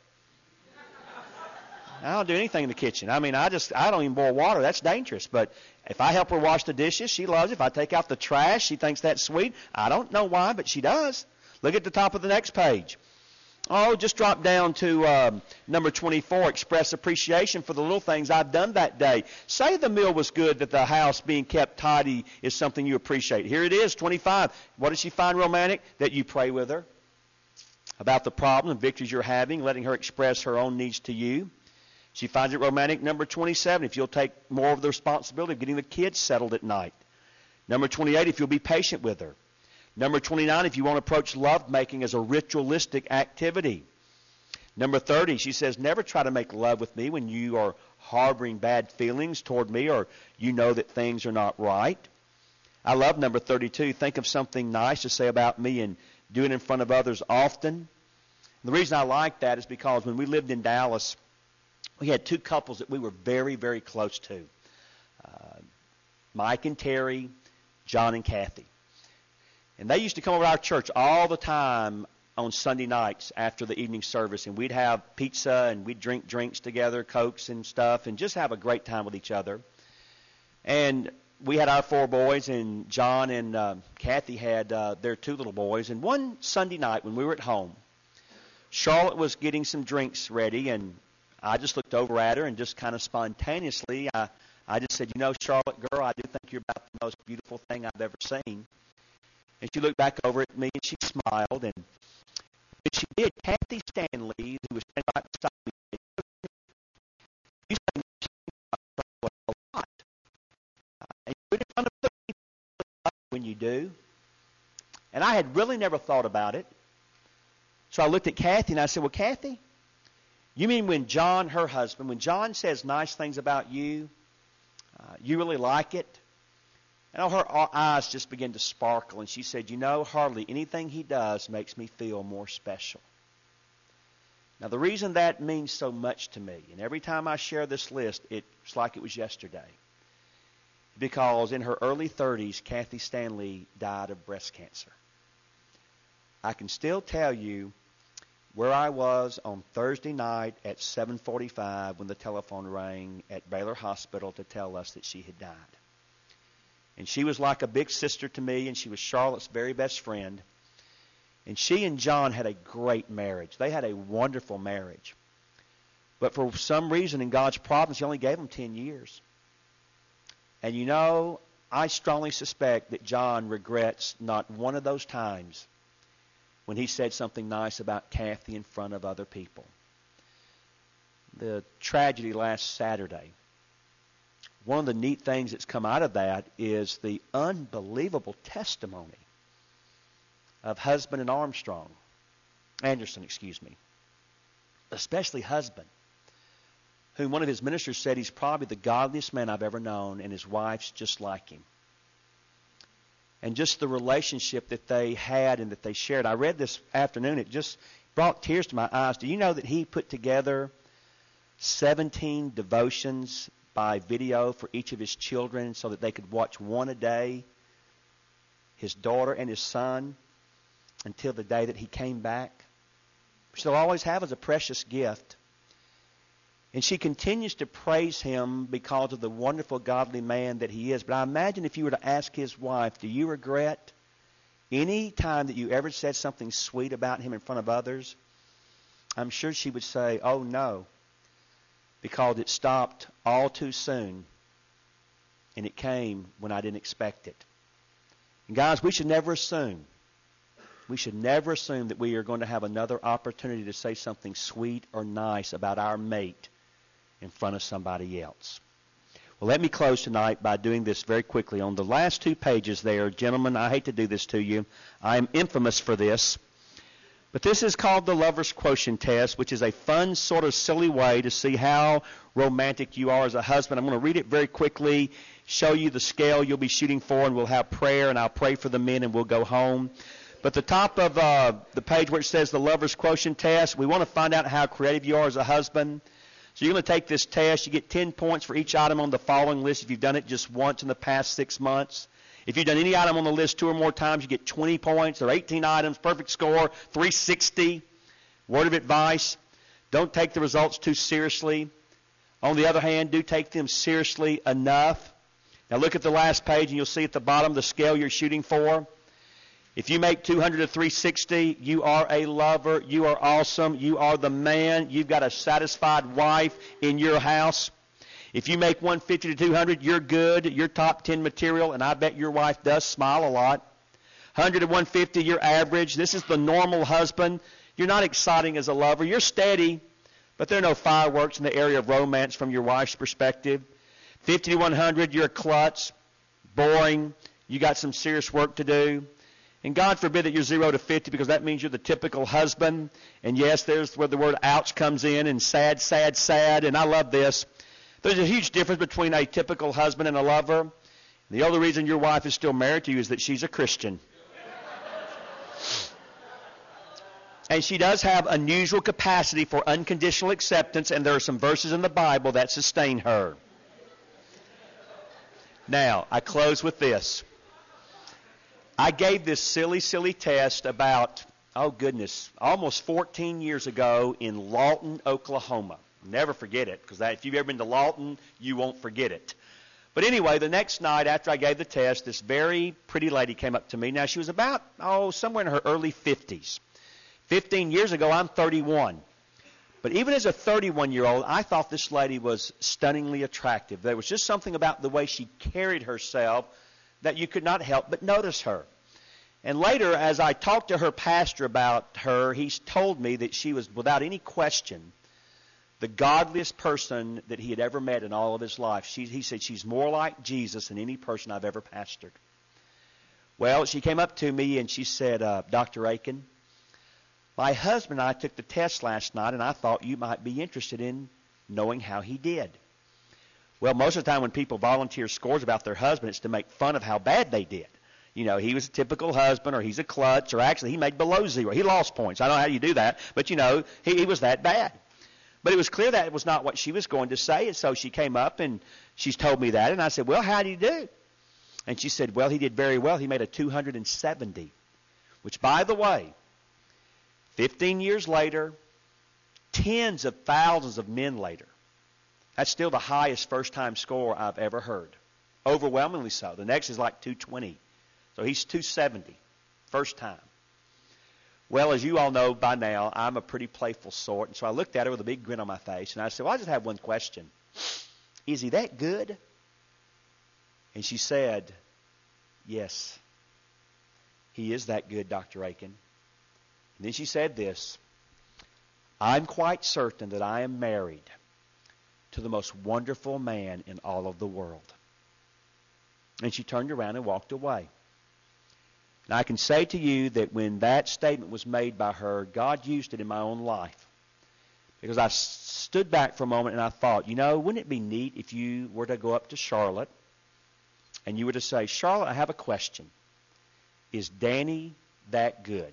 I don't do anything in the kitchen. I mean, I just, I don't even boil water. That's dangerous. But if I help her wash the dishes, she loves it. If I take out the trash, she thinks that's sweet. I don't know why, but she does. Look at the top of the next page. Oh, just drop down to um, number twenty-four, express appreciation for the little things I've done that day. Say the meal was good, that the house being kept tidy is something you appreciate. Here it is, twenty-five. What does she find romantic? That you pray with her about the problem and victories you're having, letting her express her own needs to you. She finds it romantic, number twenty-seven, if you'll take more of the responsibility of getting the kids settled at night. Number twenty-eight, if you'll be patient with her. Number twenty-nine, if you want to approach lovemaking as a ritualistic activity. Number thirty, she says, never try to make love with me when you are harboring bad feelings toward me or you know that things are not right. I love number thirty-two, think of something nice to say about me and do it in front of others often. And the reason I like that is because when we lived in Dallas, we had two couples that we were very, very close to. Uh, Mike and Terry, John and Kathy. And they used to come over to our church all the time on Sunday nights after the evening service. And we'd have pizza and we'd drink drinks together, Cokes and stuff, and just have a great time with each other. And we had our four boys, and John and uh, Kathy had uh, their two little boys. And one Sunday night when we were at home, Charlotte was getting some drinks ready, and I just looked over at her and just kind of spontaneously, I, I just said, you know, Charlotte, girl, I do think you're about the most beautiful thing I've ever seen. And she looked back over at me and she smiled. And when she did, Kathy Stanley, who was standing right beside me, said, you say a lot. And you do it in front of other people when you do. And I had really never thought about it. So I looked at Kathy and I said, well, Kathy, you mean when John, her husband, when John says nice things about you, uh, you really like it? And her eyes just began to sparkle. And she said, you know, hardly anything he does makes me feel more special. Now, the reason that means so much to me, and every time I share this list, it's like it was yesterday. Because in her early thirties, Kathy Stanley died of breast cancer. I can still tell you where I was on Thursday night at seven forty-five when the telephone rang at Baylor Hospital to tell us that she had died. And she was like a big sister to me, and she was Charlotte's very best friend. And she and John had a great marriage. They had a wonderful marriage. But for some reason in God's providence, He only gave them ten years. And you know, I strongly suspect that John regrets not one of those times when he said something nice about Kathy in front of other people. The tragedy last Saturday, one of the neat things that's come out of that is the unbelievable testimony of husband and Armstrong, Anderson, excuse me, especially husband, whom one of his ministers said he's probably the godliest man I've ever known, and his wife's just like him. And just the relationship that they had and that they shared. I read this afternoon. It just brought tears to my eyes. Do you know that he put together seventeen devotions by video for each of his children so that they could watch one a day, his daughter and his son, until the day that he came back? Which they'll always have as a precious gift. And she continues to praise him because of the wonderful, godly man that he is. But I imagine if you were to ask his wife, do you regret any time that you ever said something sweet about him in front of others? I'm sure she would say, oh, no, because it stopped all too soon, and it came when I didn't expect it. And guys, we should never assume. We should never assume that we are going to have another opportunity to say something sweet or nice about our mate in front of somebody else. Well, let me close tonight by doing this very quickly. On the last two pages there, gentlemen, I hate to do this to you. I am infamous for this. But this is called the Lover's Quotient Test, which is a fun, sort of silly way to see how romantic you are as a husband. I'm going to read it very quickly, show you the scale you'll be shooting for, and we'll have prayer, and I'll pray for the men, and we'll go home. But the top of uh, the page where it says the Lover's Quotient Test, we want to find out how creative you are as a husband. So you're going to take this test. You get ten points for each item on the following list if you've done it just once in the past six months. If you've done any item on the list two or more times, you get twenty points. There are eighteen items, perfect score, three sixty. Word of advice, don't take the results too seriously. On the other hand, do take them seriously enough. Now look at the last page and you'll see at the bottom the scale you're shooting for. If you make two hundred to three sixty, you are a lover. You are awesome. You are the man. You've got a satisfied wife in your house. If you make one fifty to two hundred, you're good. You're top ten material, and I bet your wife does smile a lot. one hundred to one fifty, you're average. This is the normal husband. You're not exciting as a lover. You're steady, but there are no fireworks in the area of romance from your wife's perspective. fifty to one hundred, you're a klutz, boring. You got some serious work to do. And God forbid that you're zero to fifty, because that means you're the typical husband. And yes, there's where the word ouch comes in, and sad, sad, sad. And I love this. There's a huge difference between a typical husband and a lover. The only reason your wife is still married to you is that she's a Christian. And she does have unusual capacity for unconditional acceptance, and there are some verses in the Bible that sustain her. Now, I close with this. I gave this silly, silly test about, oh goodness, almost fourteen years ago in Lawton, Oklahoma. Never forget it, because if you've ever been to Lawton, you won't forget it. But anyway, the next night after I gave the test, this very pretty lady came up to me. Now, she was about, oh, somewhere in her early fifties. fifteen years ago, I'm thirty-one. But even as a thirty-one-year-old, I thought this lady was stunningly attractive. There was just something about the way she carried herself that you could not help but notice her. And later, as I talked to her pastor about her, he's told me that she was, without any question, the godliest person that he had ever met in all of his life. She, he said she's more like Jesus than any person I've ever pastored. Well, she came up to me and she said, uh, Doctor Aiken, my husband and I took the test last night, and I thought you might be interested in knowing how he did. Well, most of the time when people volunteer scores about their husband, it's to make fun of how bad they did. You know, he was a typical husband, or he's a klutz, or actually he made below zero. He lost points. I don't know how you do that, but, you know, he, he was that bad. But it was clear that it was not what she was going to say, and so she came up and she's told me that, and I said, well, how did he do? And she said, well, he did very well. He made a two hundred seventy, which, by the way, fifteen years later, tens of thousands of men later, that's still the highest first-time score I've ever heard. Overwhelmingly so. The next is like two twenty. So he's two seventy, first time. Well, as you all know by now, I'm a pretty playful sort. And so I looked at her with a big grin on my face, and I said, well, I just have one question. Is he that good? And she said, yes, he is that good, Doctor Aiken. And then she said this, I'm quite certain that I am married to the most wonderful man in all of the world. And she turned around and walked away. And I can say to you that when that statement was made by her, God used it in my own life. Because I stood back for a moment and I thought, you know, wouldn't it be neat if you were to go up to Charlotte and you were to say, Charlotte, I have a question. Is Danny that good?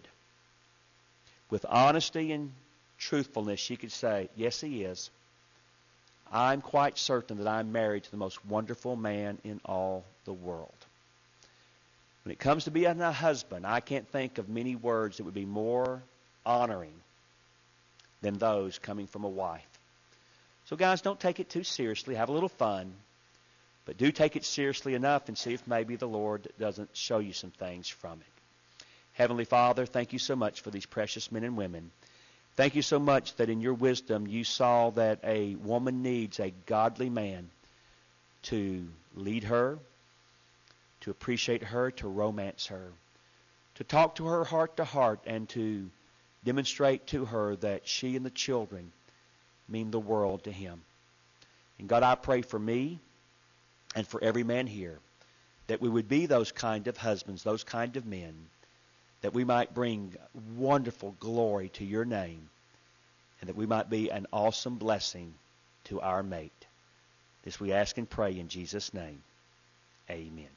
With honesty and truthfulness, she could say, yes, he is. I'm quite certain that I'm married to the most wonderful man in all the world. When it comes to being a husband, I can't think of many words that would be more honoring than those coming from a wife. So guys, don't take it too seriously. Have a little fun. But do take it seriously enough and see if maybe the Lord doesn't show you some things from it. Heavenly Father, thank you so much for these precious men and women. Thank you so much that in your wisdom you saw that a woman needs a godly man to lead her, to appreciate her, to romance her, to talk to her heart to heart, and to demonstrate to her that she and the children mean the world to him. And God, I pray for me and for every man here that we would be those kind of husbands, those kind of men, that we might bring wonderful glory to your name, and that we might be an awesome blessing to our mate. This we ask and pray in Jesus' name. Amen.